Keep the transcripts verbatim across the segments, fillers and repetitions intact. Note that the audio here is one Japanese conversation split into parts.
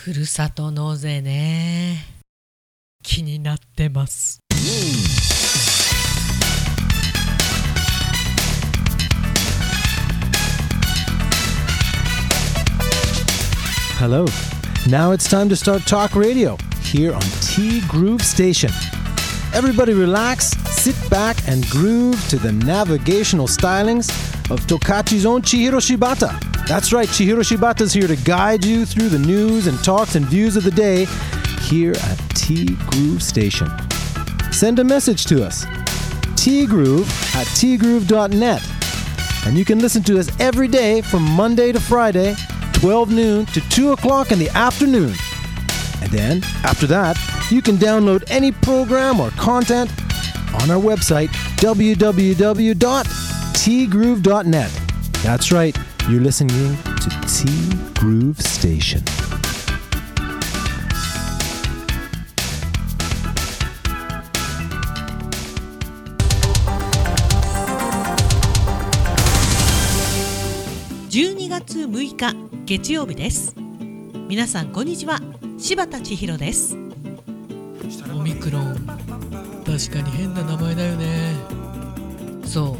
ふるさと納税ね、気になってます。 Hello. Now it's time to start talk radio here on T Groove Station. Everybody relax, sit back and groove to the navigational stylings of Tokachi's own Chihiro Shibata. That's right, Chihiro Shibata's here to guide you through the news and talks and views of the day here at T Groove Station. Send a message to us, tgroove at tgroove dot net. And you can listen to us every day from Monday to Friday, twelve noon to two o'clock in the afternoon. And then, after that, you can download any program or content on our website, w w w dot t groove dot net. That's right, you're listening to T Groove Station. じゅうにがつむいか月曜日です。皆さんこんにちは、柴田千尋です。オミクロン、確かに変な名前だよね。そう、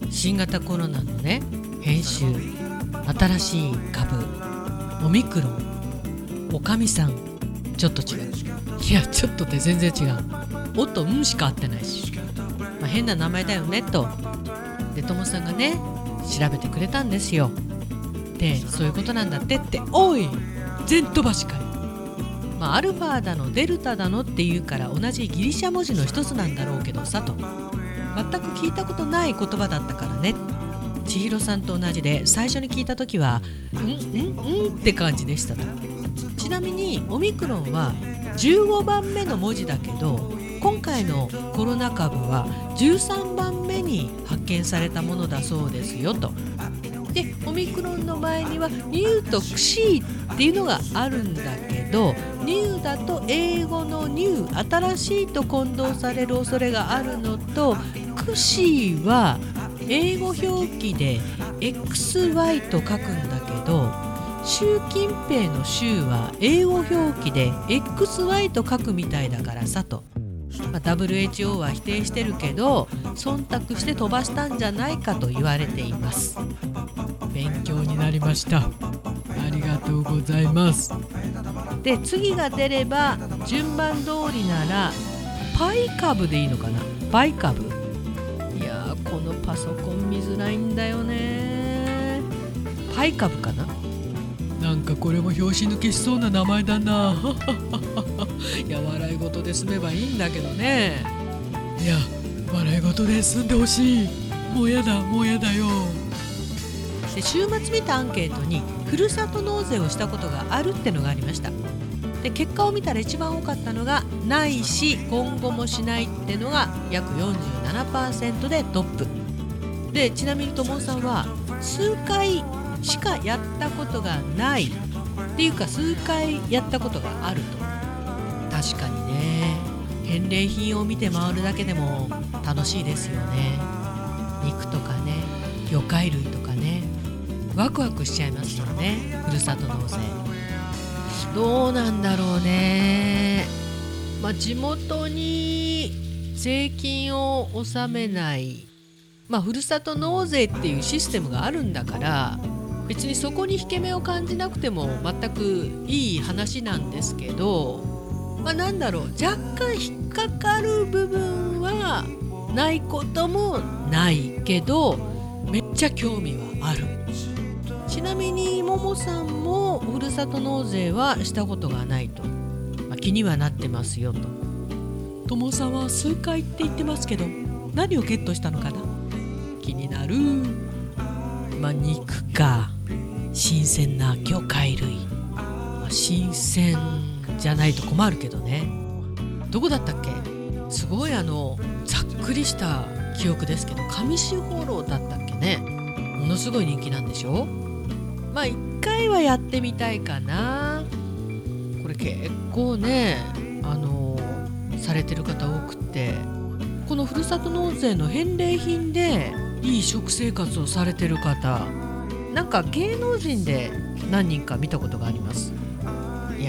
新型コロナのね、変種、新しい株、オミクロン、おかみさん、ちょっと違う。いや、ちょっとって全然違う。おっと、うんしか合ってないし、まあ、変な名前だよねと。で、ともさんがね、調べてくれたんですよ。で、そういうことなんだってって、おい全飛ばしかい。まあ、アルファだのデルタだのっていうから同じギリシャ文字の一つなんだろうけどさと、全く聞いたことない言葉だったからね。千尋さんと同じで最初に聞いた時はうんうんうんって感じでしたと。ちなみにオミクロンはじゅうごばんめの文字だけど、今回のコロナ株はじゅうさんばんめに発見されたものだそうですよと。で、オミクロンの前にはニューとクシーっていうのがあるんだけど、ニューだと英語のニュー、新しいと混同される恐れがあるのと、クシーは英語表記で エックスワイ と書くんだけど、習近平の習は英語表記で エックスワイ と書くみたいだからさと。まあ、ダブリューエイチオー は否定してるけど、忖度して飛ばしたんじゃないかと言われています。勉強になりました。ありがとうございます。で、次が出れば順番通りならパイ株でいいのかな。パイ株、いやー、このパソコン見づらいんだよね。パイ株かな。なんかこれも拍子抜けしそうな名前だな。いや、笑い事で済めばいいんだけどね。いや、笑い事で済んでほしい。もうやだ、もうやだよ。で、週末見たアンケートにふるさと納税をしたことがあるってのがありました。で、結果を見たら一番多かったのがないし今後もしないってのが約 よんじゅうななパーセント でトップで、ちなみにともさんは数回しかやったことがないっていうか、数回やったことがあると。確かにね、返礼品を見て回るだけでも楽しいですよね。肉とかね、魚介類とかね、ワクワクしちゃいますよね、ふるさと納税。どうなんだろうね。まあ、地元に税金を納めない、まあ、ふるさと納税っていうシステムがあるんだから、別にそこに引け目を感じなくても全くいい話なんですけど、まあ、なんだろう、若干引っかかる部分はないこともないけど、めっちゃ興味はある。ちなみにももさんもふるさと納税はしたことがないと、まあ、気にはなってますよと。ともさんは数回って言ってますけど、何をゲットしたのかな、気になる。まあ、肉か新鮮な魚介類、まあ、新鮮じゃないと困るけどね。どこだったっけ、すごいあのざっくりした記憶ですけど、上士幌だったっけね。ものすごい人気なんでしょ。まあ一回はやってみたいかな。これ結構ね、あのされてる方多くて、このふるさと納税の返礼品でいい食生活をされてる方、なんか芸能人で何人か見たことがあります。いや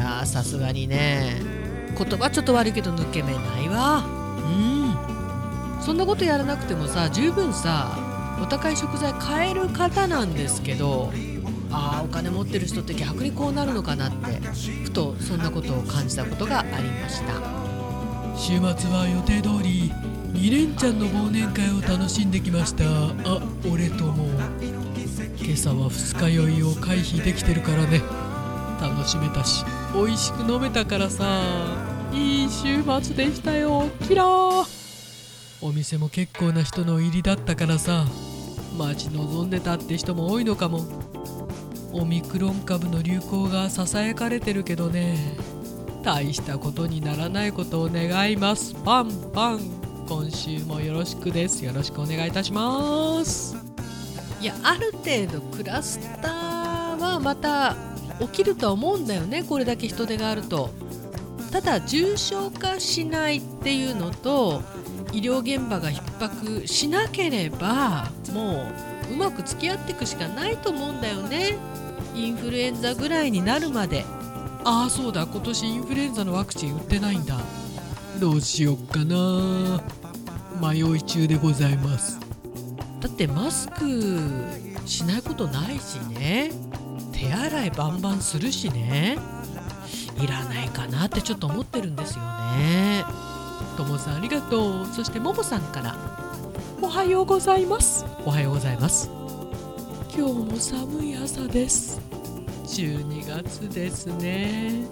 やーさすがにね、言葉ちょっと悪いけど抜け目ないわ。うん、そんなことやらなくてもさ、十分さお高い食材買える方なんですけど、あーお金持ってる人って逆にこうなるのかなってふとそんなことを感じたことがありました。週末は予定通りに連ちゃんの忘年会を楽しんできました。あ、俺とも今朝は二日酔いを回避できてるからね、楽しめたし美味しく飲めたからさ、いい週末でしたよ。キラー。お店も結構な人の入りだったからさ、待ち望んでたって人も多いのかも。オミクロン株の流行がささやかれてるけどね、大したことにならないことを願います。パンパン。今週もよろしくです。よろしくお願いいたします。いや、ある程度クラスターはまた起きるとは思うんだよね、これだけ人手があると。ただ重症化しないっていうのと、医療現場が逼迫しなければもううまく付き合っていくしかないと思うんだよね。インフルエンザぐらいになるまで。ああそうだ、今年インフルエンザのワクチン売ってないんだ。どうしよっかな、迷い中でございます。だってマスクしないことないしね、手洗いバンバンするしね、いらないかなってちょっと思ってるんですよね。ともさんありがとう。そしてももさんからおはようございます。おはようございます。今日も寒い朝です。じゅうにがつですね。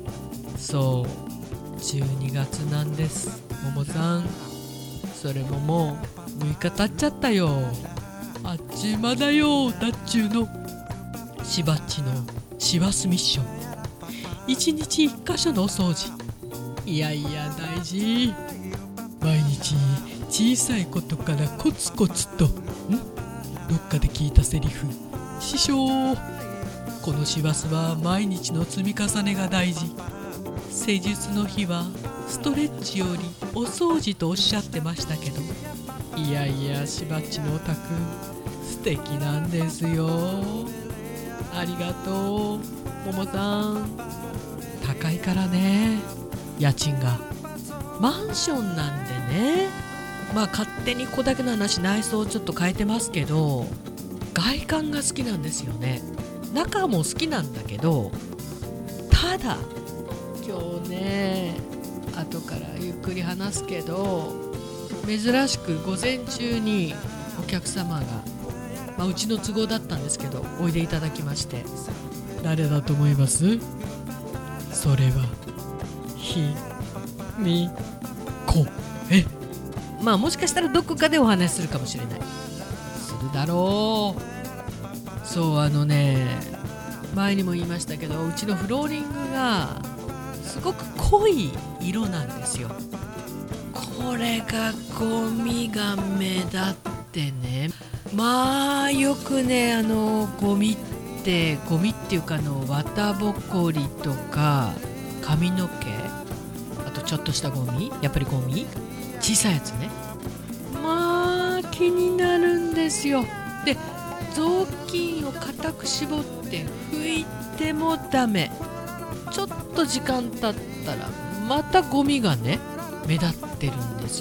そうじゅうにがつなんです、ももさん。それももうむいか経っちゃったよ。あっちゅう間だよ。だっちゅうのしばっちの師走ミッション、いちにちいっかしょのお掃除。いやいや大事。毎日小さいことからコツコツと。んどっかで聞いたセリフ、師匠。この師走は毎日の積み重ねが大事。施術の日はストレッチよりお掃除とおっしゃってましたけど、いやいやしばっちのお宅素敵なんですよ。ありがとうももさん。高いからね、家賃が。マンションなんでね、まあ勝手にここだけの話、内装ちょっと変えてますけど、外観が好きなんですよね。中も好きなんだけど、ただ今日ね、後からゆっくり話すけど、珍しく午前中にお客様が、まあ、うちの都合だったんですけどおいでいただきまして。誰だと思います？それはひみこえ。まあもしかしたらどこかでお話しするかもしれない。するだろう。そうあのね、前にも言いましたけど、うちのフローリングがすごく濃い色なんですよ。これがゴミが目立ってね、まあよくね、あのゴミってゴミっていうか、あの綿ぼこりとか髪の毛、あとちょっとしたゴミ、やっぱりゴミ小さいやつね、まあ気になるんですよ。で雑巾を固く絞って拭いてもダメ。ちょっと時間経ったらまたゴミがね目立ってるんですよ。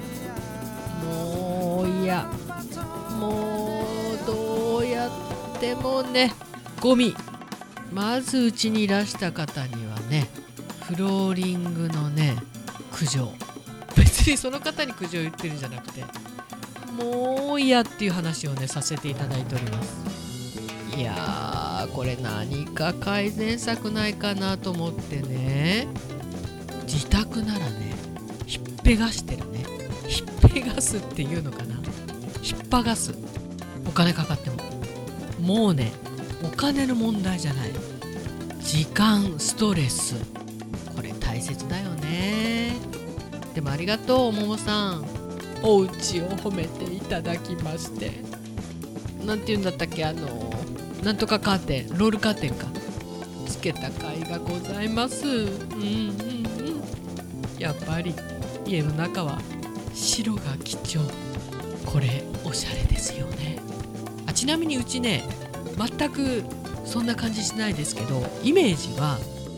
もういや、もうどうやってもね、ゴミ。まずうちにいらした方にはね、フローリングのね苦情、別にその方に苦情言ってるんじゃなくて、もう嫌っていう話をねさせていただいております。いやー、これ何か改善策ないかなと思ってね、自宅ならねひっぺがしてるね、ひっぺがすっていうのかな、ひっぱがす。お金かかってももうね、お金の問題じゃない、時間、ストレス、これ大切だよね。でもありがとうももさん、お家を褒めていただきまして。なんて言うんだったっけ、あのなんとかカーテン、ロールカーテンかつけた甲斐がございます。うんうんうん。やっぱり家の中は白が貴重。これおしゃれですよね。あ、ちなみにうちね全くそんな感じしないですけど、イメージは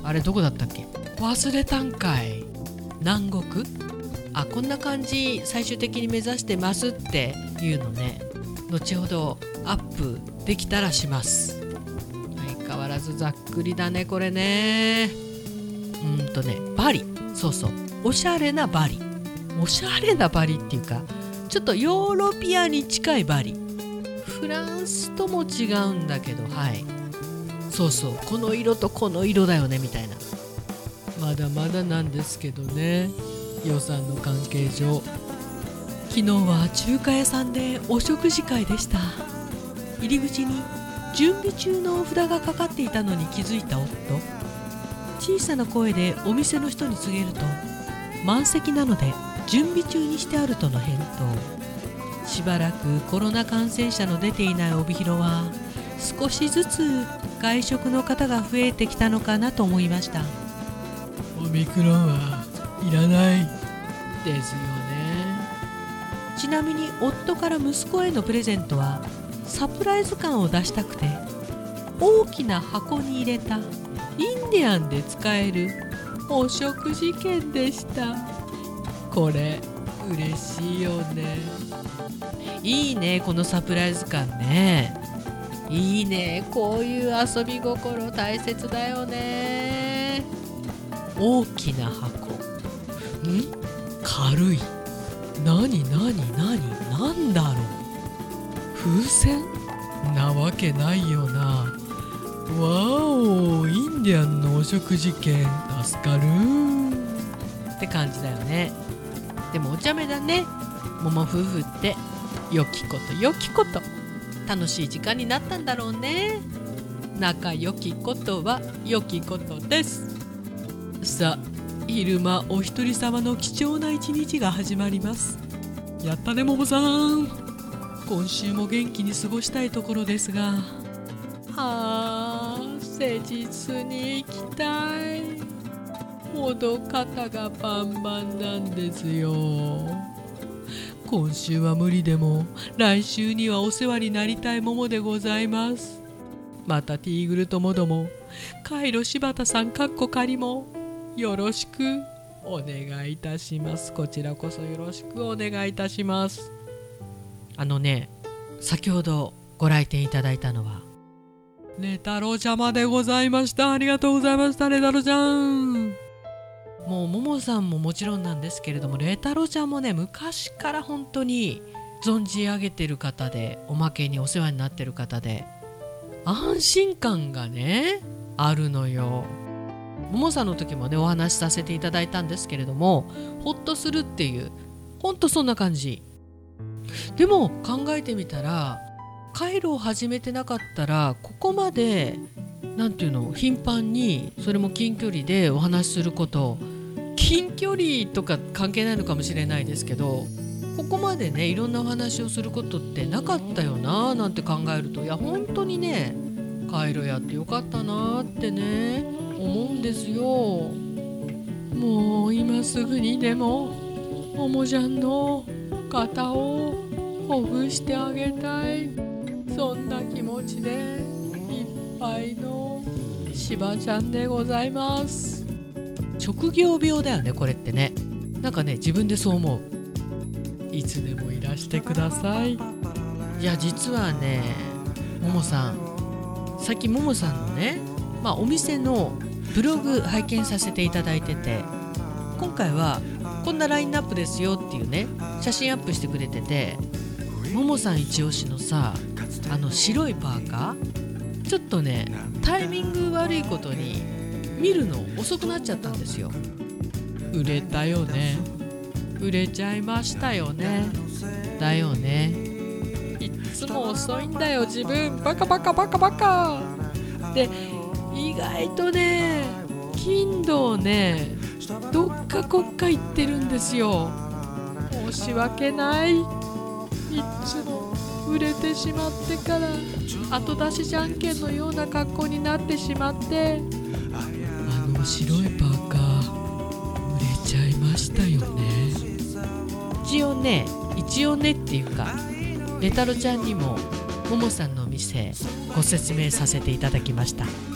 あれどこだったっけ、忘れたんかい。南国、あ、こんな感じ最終的に目指してますっていうのね、後ほどアップできたらします。相変わらずざっくりだねこれね。うんとねバリ、そうそう、おしゃれなバリ、おしゃれなバリっていうかちょっとヨーロピアに近いバリ、フランスとも違うんだけど、はい、そうそう、この色とこの色だよねみたいな。まだまだなんですけどね、予算の関係上。昨日は中華屋さんでお食事会でした。入り口に準備中のお札がかかっていたのに気づいた夫、小さな声でお店の人に告げると、満席なので準備中にしてあるとの返答。しばらくコロナ感染者の出ていない帯広は少しずつ外食の方が増えてきたのかなと思いました。オミクロンはいらないですよね。ちなみに夫から息子へのプレゼントはサプライズ感を出したくて大きな箱に入れたインディアンで使えるお食事券でした。これ嬉しいよね。いいねこのサプライズ感ね。いいね、こういう遊び心大切だよね。大きな箱、ん？軽い。なになになに、なんだろう。風船なわけないよな。わお、インディアンのお食事券助かるって感じだよね。でもお茶目だね、桃夫婦って。良きこと良きこと、楽しい時間になったんだろうね。仲良きことは良きことです。さあ、昼間お一人様の貴重な一日が始まります。やったね桃さん。今週も元気に過ごしたいところですが、はあ、施術に行きたい。ほど肩がパンパンなんですよ。今週は無理でも来週にはお世話になりたいももでございます。またティーグルともどもカイロ柴田さんかっこ仮もよろしくお願いいたします。こちらこそよろしくお願いいたします。あのね、先ほどご来店いただいたのはレ太郎ちゃまでございました。ありがとうございましたレ太郎ちゃん。もうももさんももちろんなんですけれども、レ太郎ちゃんもね昔から本当に存じ上げてる方で、おまけにお世話になってる方で、安心感がねあるのよ。ももさんの時もねお話しさせていただいたんですけれども、ほっとするっていう、ほんとそんな感じ。でも考えてみたら、カイロを始めてなかったらここまでなんていうの、頻繁に、それも近距離でお話しすること、近距離とか関係ないのかもしれないですけど、ここまでねいろんなお話をすることってなかったよななんて考えると、いや本当にねカイロやってよかったなってね思うんですよ。もう今すぐにでもももちゃんの肩をほぐしてあげたい、そんな気持ちでいっぱいのしばちゃんでございます。職業病だよねこれってね。なんかね自分でそう思う。いつでもいらしてください。いや実はねももさん、さっきももさんのね、まあ、お店のブログ拝見させていただいてて、今回はこんなラインナップですよっていうね写真アップしてくれてて、ももさん一押しのさ、あの白いパーカー、ちょっとねタイミング悪いことに見るの遅くなっちゃったんですよ。売れたよね、売れちゃいましたよね、だよね。いっつも遅いんだよ自分、バカバカバカバカで、意外とね金土ねどっかこっか行ってるんですよ。申し訳ない。いっつも売れてしまってから後出しじゃんけんのような格好になってしまって、あの白いパーカー売れちゃいましたよね。一応ね一応ねっていうか、レ太郎ちゃんにもももさんのお店ご説明させていただきました。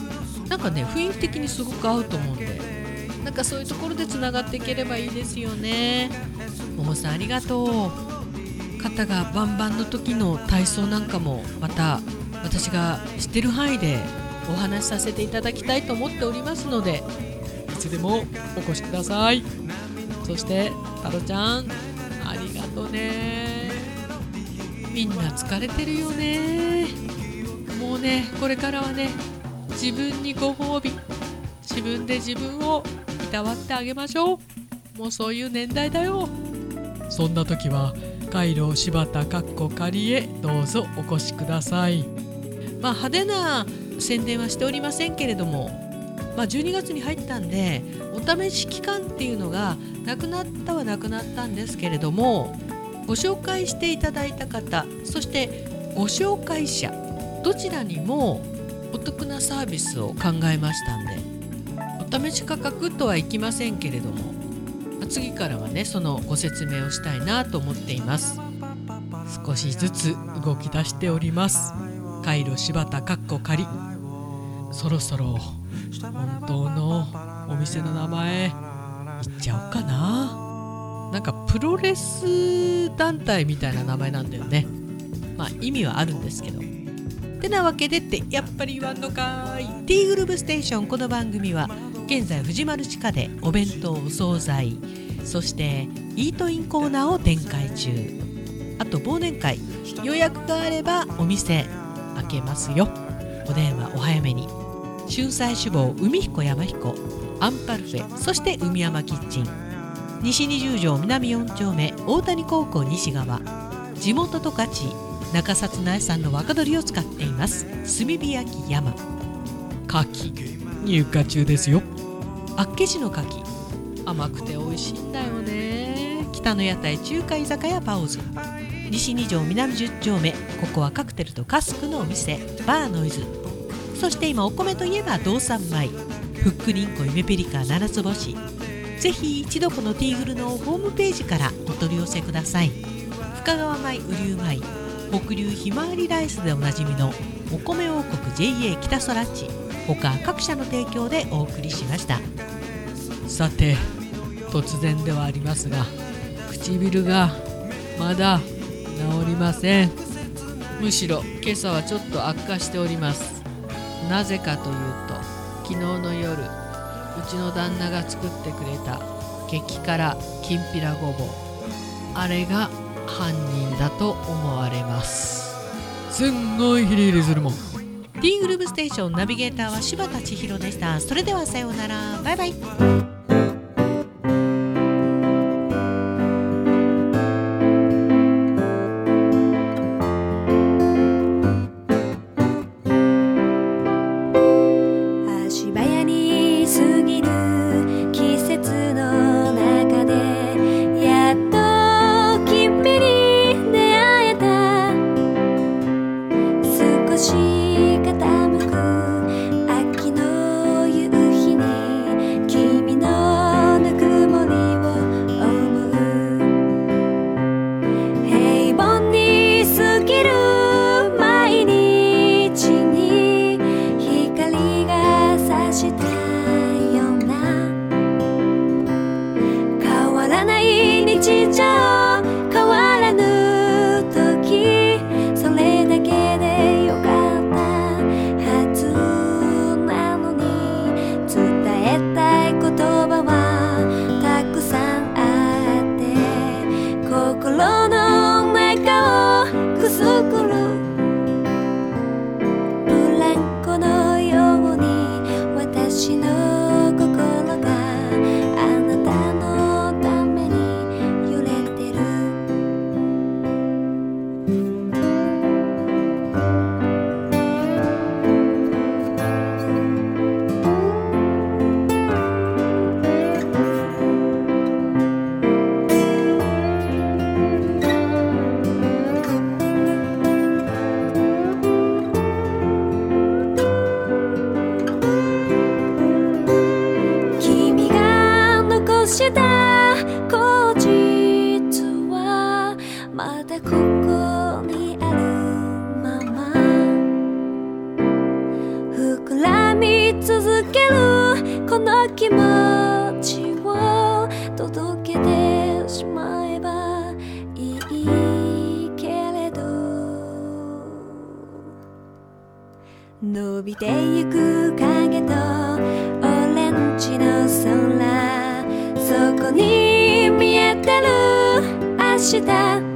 なんかね雰囲気的にすごく合うと思うんで、なんかそういうところでつながっていければいいですよね。ももさんありがとう。肩がバンバンの時の体操なんかもまた私が知ってる範囲でお話しさせていただきたいと思っておりますので、いつでもお越しください。そしてタロちゃんありがとうね。みんな疲れてるよね。もうねこれからはね自分にご褒美、自分で自分をいたわってあげましょう。もうそういう年代だよ。そんな時はカイロ柴田かっこ仮へどうぞお越しください。まあ派手な宣伝はしておりませんけれども、まあ、じゅうにがつに入ったんでお試し期間っていうのがなくなったはなくなったんですけれども、ご紹介していただいた方、そしてご紹介者どちらにもお得なサービスを考えましたんで、お試し価格とはいきませんけれども、次からはねそのご説明をしたいなと思っています。少しずつ動き出しております。カイロ柴田かっこ仮、そろそろ本当のお店の名前言っちゃおうかな。なんかプロレス団体みたいな名前なんだよね。まあ意味はあるんですけど、てなわけでってやっぱり言わんのかい。 T グループステーション、この番組は現在藤丸地下でお弁当、お惣菜、そしてイートインコーナーを展開中。あと忘年会予約があればお店開けますよ。お電話お早めに。春菜志望海彦山彦、アンパルフェ、そして海山キッチン、西二十条南よん丁目大谷高校西側、地元十勝中札苗産の若鶏を使っています炭火焼き山。牡蠣入荷中ですよ。厚岸の牡蠣甘くて美味しいんだよね。北の屋台中華居酒屋パオズ、西二条南十丁目、ここはカクテルとカスクのお店バーノイズ。そして今お米といえば道産米、ふっくりんこ夢ペリカ七つ星。ぜひ一度このティーグルのホームページからお取り寄せください。深川米、雨竜米、北流ひまわりライスでおなじみのお米王国 ジェイエー 北空地、他各社の提供でお送りしました。さて突然ではありますが、唇がまだ治りません。むしろ今朝はちょっと悪化しております。なぜかというと、昨日の夜うちの旦那が作ってくれた激辛きんぴらごぼう、あれが犯人だと思われます。すんごいヒリヒリするもん。 T グループステーションナビゲーターは柴田千尋でした。それではさようなら、バイバイ。 膨らみ続な気持ちを届けてしまえばいいけれど、伸びてゆく影とオレンジの空、そこに見えてる明日